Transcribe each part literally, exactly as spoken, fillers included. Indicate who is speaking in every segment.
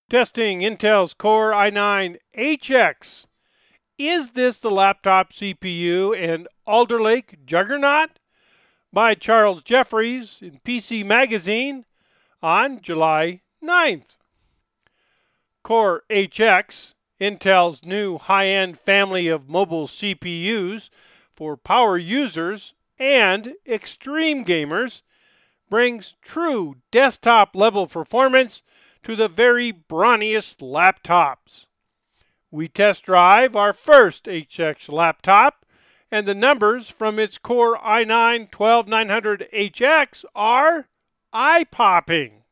Speaker 1: Testing Intel's Core i nine H X. Is this the laptop C P U and Alder Lake juggernaut? By Charles Jeffries in P C Magazine on July ninth. Core H X, Intel's new high-end family of mobile C P Us for power users and extreme gamers, brings true desktop-level performance to the very brawniest laptops. We test drive our first H X laptop, and the numbers from its Core i nine twelve nine hundred H X are eye-popping.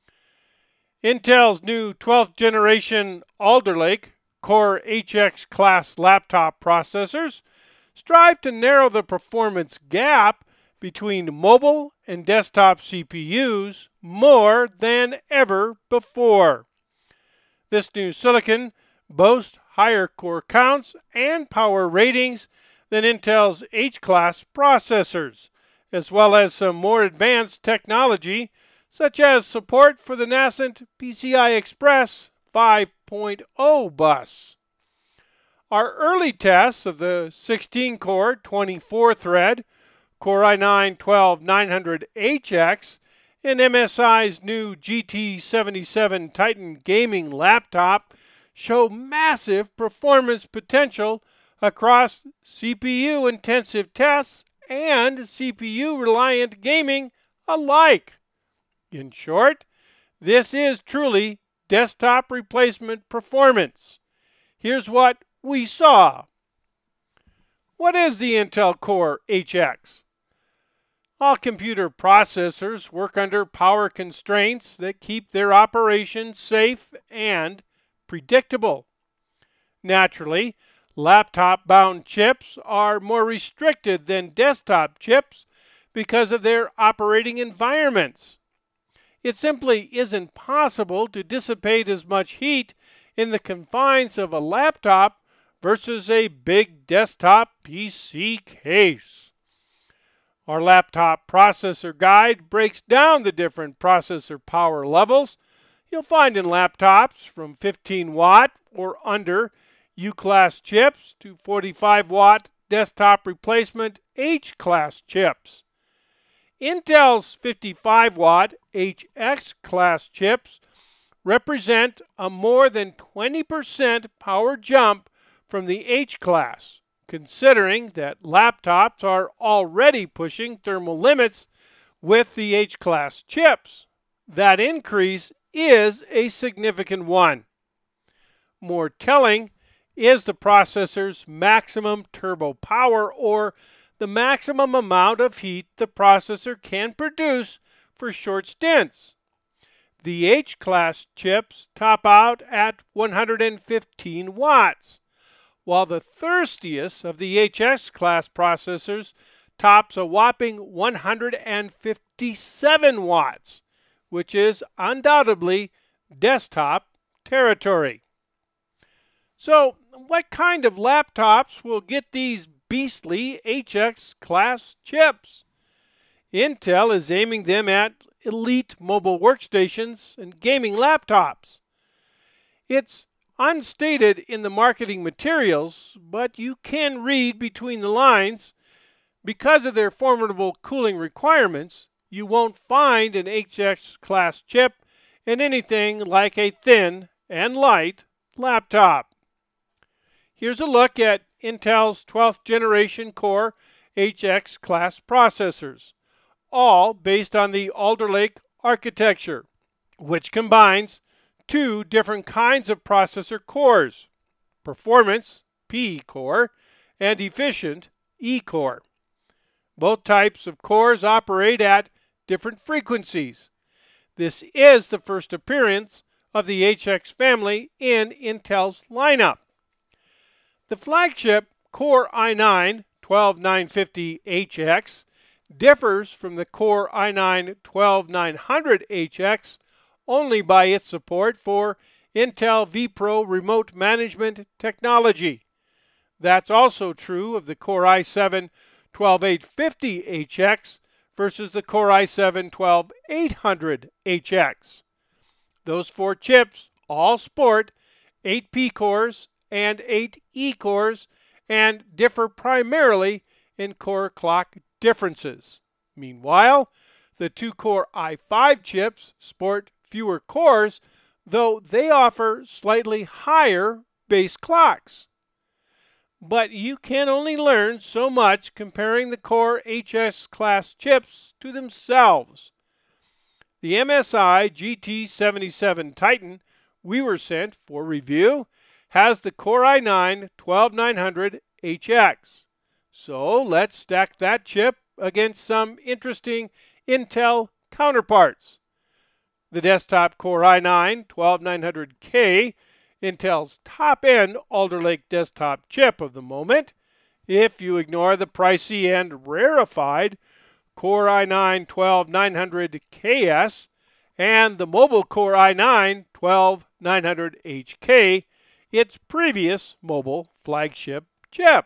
Speaker 1: Intel's new twelfth generation Alder Lake Core H X class laptop processors strive to narrow the performance gap between mobile and desktop C P Us more than ever before. This new silicon boasts higher core counts and power ratings than Intel's H-class processors, as well as some more advanced technology such as support for the nascent P C I Express five point oh bus. Our early tests of the sixteen core, twenty-four thread Core i nine twelve nine hundred H X and M S I's new G T seventy-seven Titan gaming laptop show massive performance potential across C P U-intensive tests and C P U-reliant gaming alike. In short, this is truly desktop replacement performance. Here's what we saw. What is the Intel Core H X? All computer processors work under power constraints that keep their operation safe and predictable. Naturally, laptop-bound chips are more restricted than desktop chips because of their operating environments. It simply isn't possible to dissipate as much heat in the confines of a laptop versus a big desktop P C case. Our laptop processor guide breaks down the different processor power levels you'll find in laptops from fifteen watt or under U-class chips to forty-five watt desktop replacement H-class chips. Intel's fifty-five watt H X class chips represent a more than twenty percent power jump from the H-class, considering that laptops are already pushing thermal limits with the H-class chips. That increase is a significant one. More telling is the processor's maximum turbo power, or the maximum amount of heat the processor can produce for short stints. The H-class chips top out at one hundred fifteen watts, while the thirstiest of the H X-class processors tops a whopping one hundred fifty-seven watts, which is undoubtedly desktop territory. So, what kind of laptops will get these beastly H X-class chips? Intel is aiming them at elite mobile workstations and gaming laptops. It's unstated in the marketing materials, but you can read between the lines. Because of their formidable cooling requirements, you won't find an H X-class chip in anything like a thin and light laptop. Here's a look at Intel's twelfth generation Core H X-class processors, all based on the Alder Lake architecture, which combines two different kinds of processor cores: performance, P core, and efficient, E core. Both types of cores operate at different frequencies. This is the first appearance of the H X family in Intel's lineup. The flagship Core i nine twelve nine fifty H X differs from the Core i nine twelve nine hundred H X only by its support for Intel vPro remote management technology. That's also true of the Core i seven twelve eight fifty H X versus the Core i seven twelve eight hundred H X. Those four chips all sport eight P cores and eight E cores and differ primarily in core clock differences. Meanwhile, the two-core i five chips sport fewer cores, though they offer slightly higher base clocks. But you can only learn so much comparing the Core H X class chips to themselves. The M S I G T seventy-seven Titan we were sent for review has the Core i nine twelve nine hundred H X. So let's stack that chip against some interesting Intel counterparts. The desktop Core i nine twelve nine hundred K, Intel's top-end Alder Lake desktop chip of the moment, if you ignore the pricey and rarefied Core i nine twelve nine hundred K S and the mobile Core i nine twelve nine hundred H K, its previous mobile flagship chip.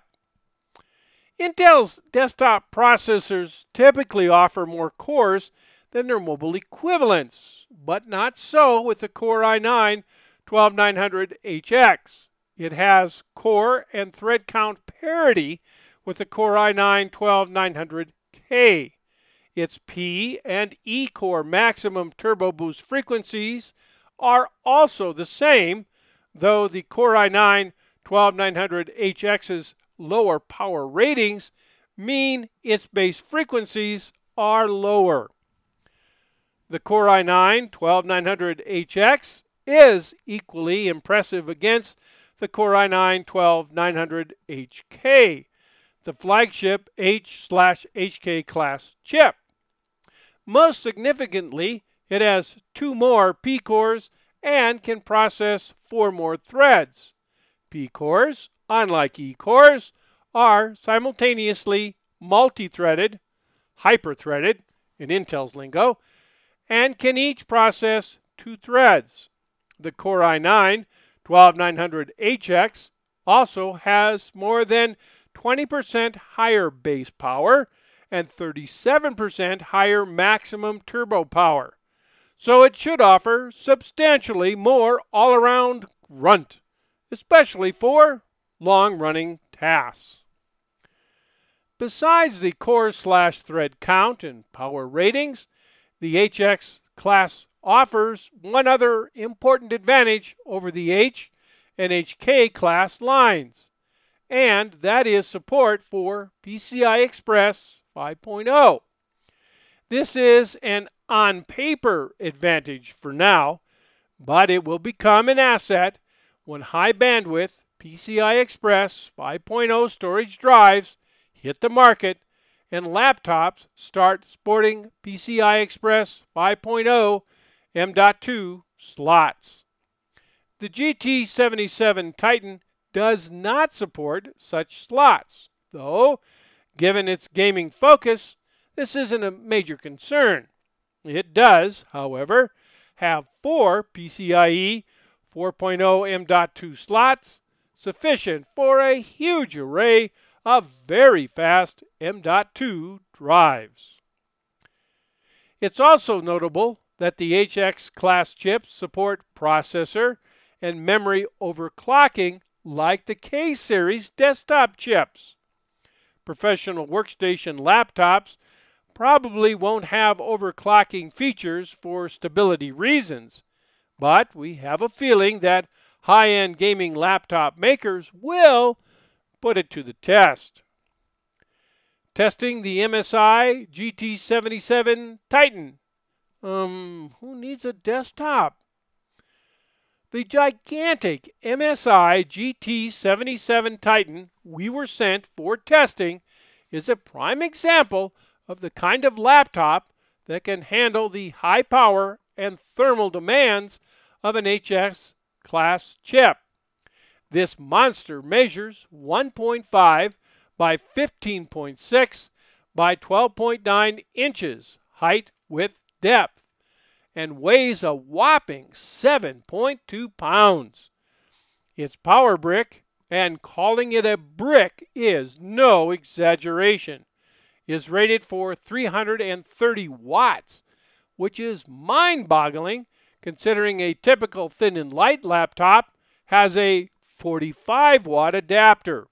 Speaker 1: Intel's desktop processors typically offer more cores than their mobile equivalents, but not so with the Core i nine twelve nine hundred H X. It has core and thread count parity with the Core i nine twelve nine hundred K. Its P and E core maximum turbo boost frequencies are also the same, though the Core i nine twelve nine hundred H X's lower power ratings mean its base frequencies are lower. The Core i nine twelve nine hundred H X is equally impressive against the Core i nine twelve nine hundred H K, the flagship H H K class chip. Most significantly, it has two more P cores and can process four more threads. P cores, unlike E cores, are simultaneously multi-threaded, hyper-threaded in Intel's lingo, and can each process two threads. The Core i nine twelve nine hundred H X also has more than twenty percent higher base power and thirty-seven percent higher maximum turbo power, so it should offer substantially more all-around grunt, especially for long-running tasks. Besides the core slash thread count and power ratings, the H X class offers one other important advantage over the H and H K class lines, and that is support for P C I Express five point oh. This is an on-paper advantage for now, but it will become an asset when high-bandwidth P C I Express five point oh storage drives hit the market and laptops start sporting P C I Express five point oh M dot two slots. The G T seventy-seven Titan does not support such slots, though, given its gaming focus, this isn't a major concern. It does, however, have four PCIe four point oh M dot two slots, sufficient for a huge array of very fast M dot two drives. It's also notable that the H X class chips support processor and memory overclocking like the K-series desktop chips. Professional workstation laptops probably won't have overclocking features for stability reasons, but we have a feeling that high-end gaming laptop makers will put it to the test. Testing the M S I G T seventy-seven Titan. Um, who needs a desktop? The gigantic M S I G T seventy-seven Titan we were sent for testing is a prime example of the kind of laptop that can handle the high power and thermal demands of an H X class chip. This monster measures one point five by fifteen point six by twelve point nine inches height, width, depth, and weighs a whopping seven point two pounds. Its power brick, and calling it a brick is no exaggeration, is rated for three hundred thirty watts, which is mind-boggling considering a typical thin and light laptop has a forty-five watt adapter.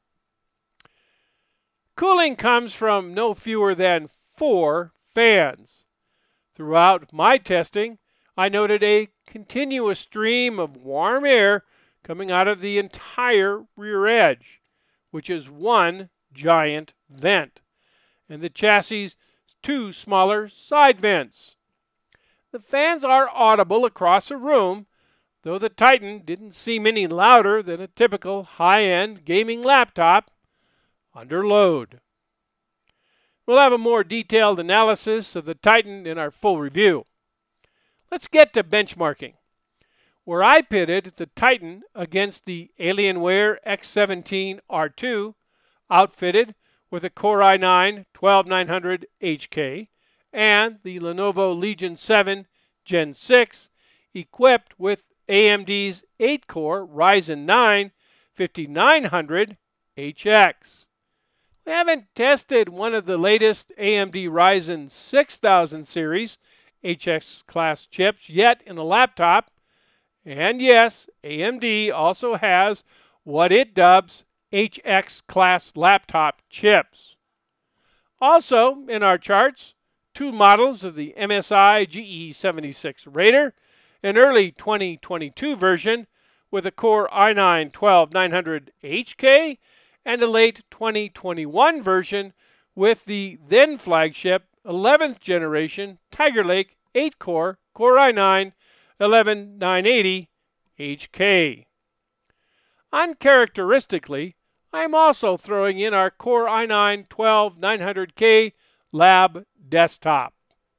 Speaker 1: Cooling comes from no fewer than four fans. Throughout my testing, I noted a continuous stream of warm air coming out of the entire rear edge, which is one giant vent, and the chassis' two smaller side vents. The fans are audible across a room, though the Titan didn't seem any louder than a typical high-end gaming laptop under load. We'll have a more detailed analysis of the Titan in our full review. Let's get to benchmarking, where I pitted the Titan against the Alienware X seventeen R two, outfitted with a Core i nine twelve nine hundred H K, and the Lenovo Legion seven Gen six, equipped with A M D's eight core Ryzen nine fifty-nine hundred H X. We haven't tested one of the latest A M D Ryzen six thousand series H X class chips yet in a laptop, and yes, A M D also has what it dubs H X class laptop chips. Also in our charts, two models of the M S I G E seventy-six Raider, an early twenty twenty-two version with a Core i nine twelve nine hundred H K, and a late twenty twenty-one version with the then flagship eleventh generation Tiger Lake eight core Core i nine eleven nine eighty H K. Uncharacteristically, I am also throwing in our Core i nine twelve nine hundred K Lab desktop.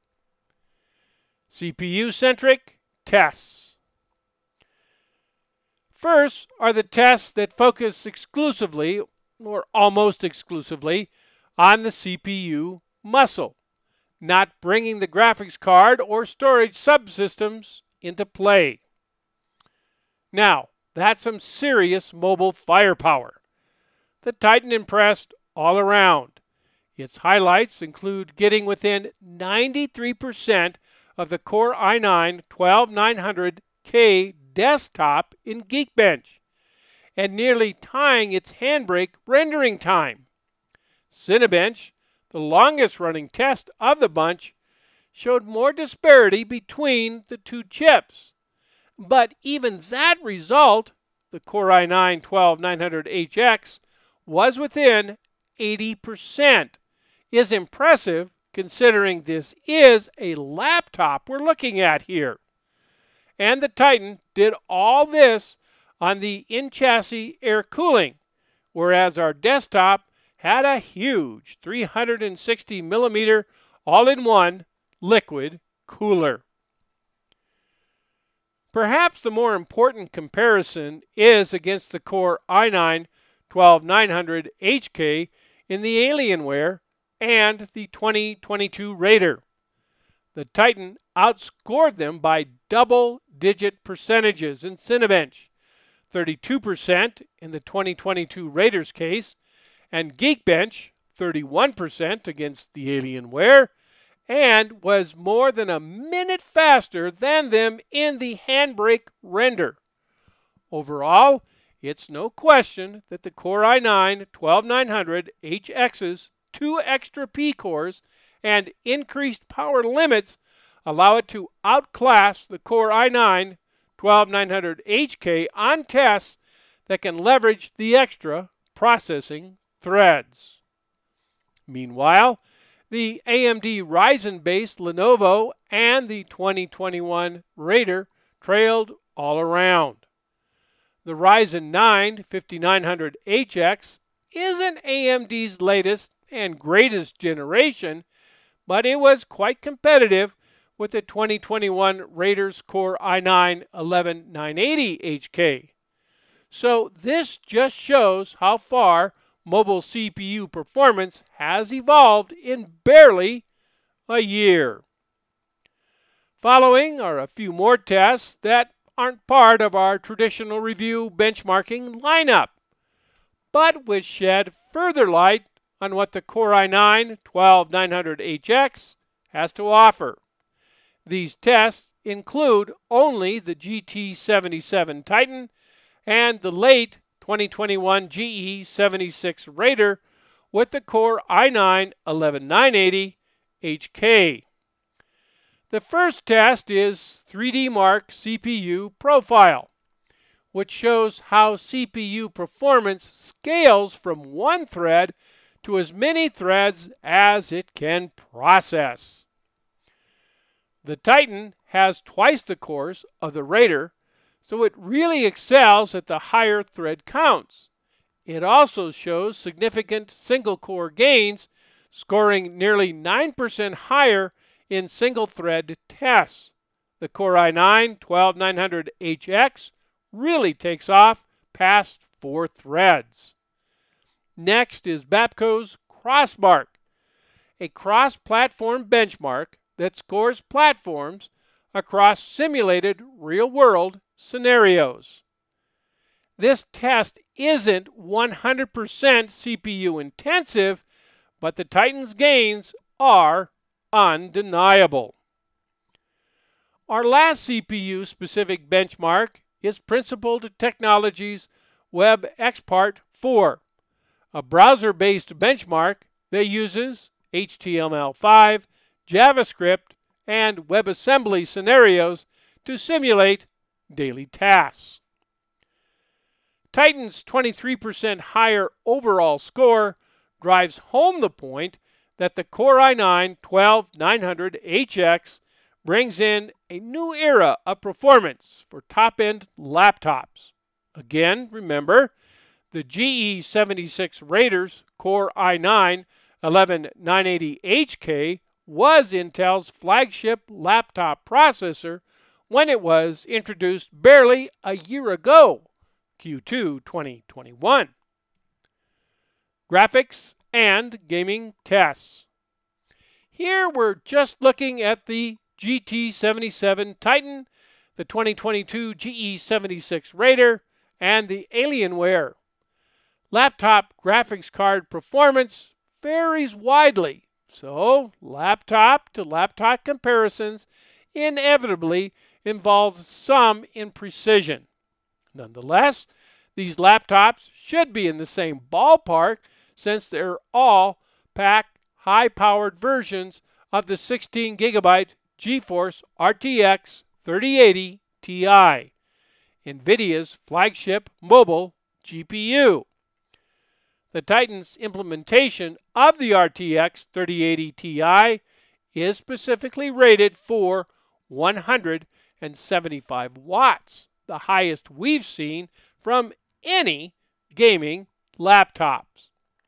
Speaker 1: C P U-centric tests. First are the tests that focus exclusively, or almost exclusively, on the C P U muscle, not bringing the graphics card or storage subsystems into play. Now, that's some serious mobile firepower. The Titan impressed all around. Its highlights include getting within ninety-three percent of the Core i nine twelve nine hundred K desktop in Geekbench, and nearly tying its Handbrake rendering time. Cinebench, the longest running test of the bunch, showed more disparity between the two chips. But even that result, the Core i nine twelve nine hundred H X, was within eighty percent, is impressive considering this is a laptop we're looking at here. And the Titan did all this on the in-chassis air cooling, whereas our desktop had a huge three hundred sixty millimeter all-in-one liquid cooler. Perhaps the more important comparison is against the Core i nine twelve nine hundred H K in the Alienware and the twenty twenty-two Raider. The Titan outscored them by double-digit percentages in Cinebench, thirty-two percent in the twenty twenty-two Raider's case, and Geekbench, thirty-one percent against the Alienware, and was more than a minute faster than them in the Handbrake render. Overall, it's no question that the Core i nine twelve nine hundred H X's two extra P-cores and increased power limits allow it to outclass the Core i nine twelve nine hundred H K on tests that can leverage the extra processing threads. Meanwhile, the A M D Ryzen-based Lenovo and the twenty twenty-one Raider trailed all around. The Ryzen nine fifty-nine hundred H X isn't A M D's latest and greatest generation, but it was quite competitive with the twenty twenty-one Raider's Core i nine eleven nine eighty H K. So this just shows how far mobile C P U performance has evolved in barely a year. Following are a few more tests that aren't part of our traditional review benchmarking lineup, but which shed further light on what the Core i nine twelve nine hundred H X has to offer. These tests include only the G T seventy-seven Titan and the late twenty twenty-one G E seventy-six Raider with the Core i nine eleven nine eighty H K. The first test is three D Mark C P U Profile, which shows how C P U performance scales from one thread to as many threads as it can process. The Titan has twice the cores of the Raider, so it really excels at the higher thread counts. It also shows significant single-core gains, scoring nearly nine percent higher in single-thread tests. The Core i nine twelve nine hundred H X really takes off past four threads. Next is Bapco's Crossmark, a cross-platform benchmark that scores platforms across simulated real-world scenarios. This test isn't one hundred percent C P U intensive, but the Titan's gains are undeniable. Our last C P U-specific benchmark is Principled Technologies WebXpert four, a browser-based benchmark that uses H T M L five, JavaScript, and WebAssembly scenarios to simulate daily tasks. Titan's twenty-three percent higher overall score drives home the point that the Core i nine twelve nine hundred H X brings in a new era of performance for top-end laptops. Again, remember, the G E seventy-six Raider's Core i nine eleven nine eighty H K was Intel's flagship laptop processor when it was introduced barely a year ago, Q two twenty twenty-one. Graphics and gaming tests. Here we're just looking at the G T seventy-seven Titan, the twenty twenty-two G E seventy-six Raider, and the Alienware. Laptop graphics card performance varies widely, so laptop to laptop comparisons inevitably involves some imprecision. Nonetheless, these laptops should be in the same ballpark since they're all packed high-powered versions of the sixteen gigabyte GeForce R T X thirty eighty Ti, NVIDIA's flagship mobile G P U. The Titan's implementation of the R T X thirty eighty Ti is specifically rated for one hundred seventy-five watts, the highest we've seen from any gaming laptops.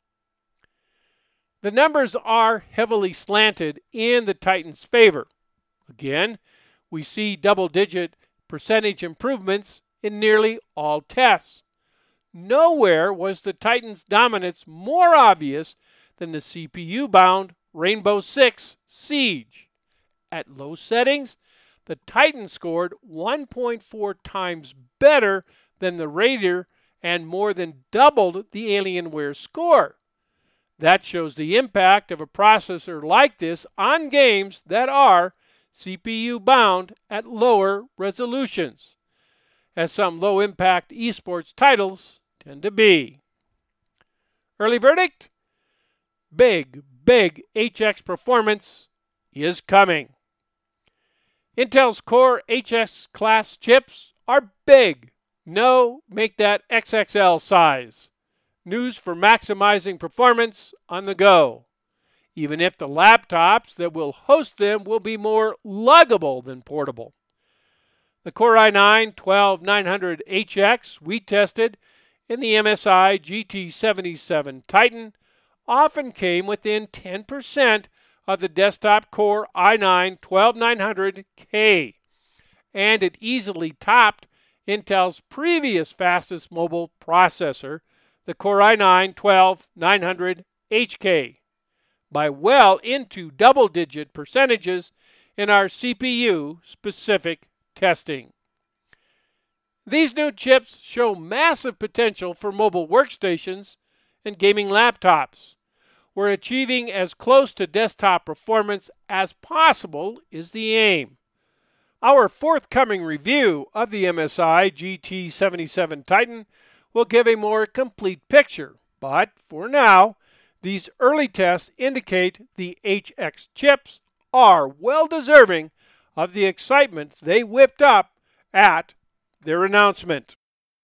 Speaker 1: The numbers are heavily slanted in the Titan's favor. Again, we see double-digit percentage improvements in nearly all tests. Nowhere was the Titan's dominance more obvious than the C P U-bound Rainbow Six Siege. At low settings, the Titan scored one point four times better than the Raider and more than doubled the Alienware score. That shows the impact of a processor like this on games that are C P U-bound at lower resolutions, as some low-impact esports titles tend to be. Early verdict? Big, big H X performance is coming. Intel's Core H X class chips are big. No, make that X X L size. News for maximizing performance on the go, even if the laptops that will host them will be more luggable than portable. The Core i nine twelve nine hundred H X we tested in the M S I G T seventy-seven Titan often came within ten percent of the desktop Core i nine twelve nine hundred K, and it easily topped Intel's previous fastest mobile processor, the Core i nine twelve nine hundred H K, by well into double-digit percentages in our C P U-specific testing. These new chips show massive potential for mobile workstations and gaming laptops, where achieving as close to desktop performance as possible is the aim. Our forthcoming review of the M S I G T seventy-seven Titan will give a more complete picture, but for now, these early tests indicate the H X chips are well deserving of the excitement they whipped up at their announcement.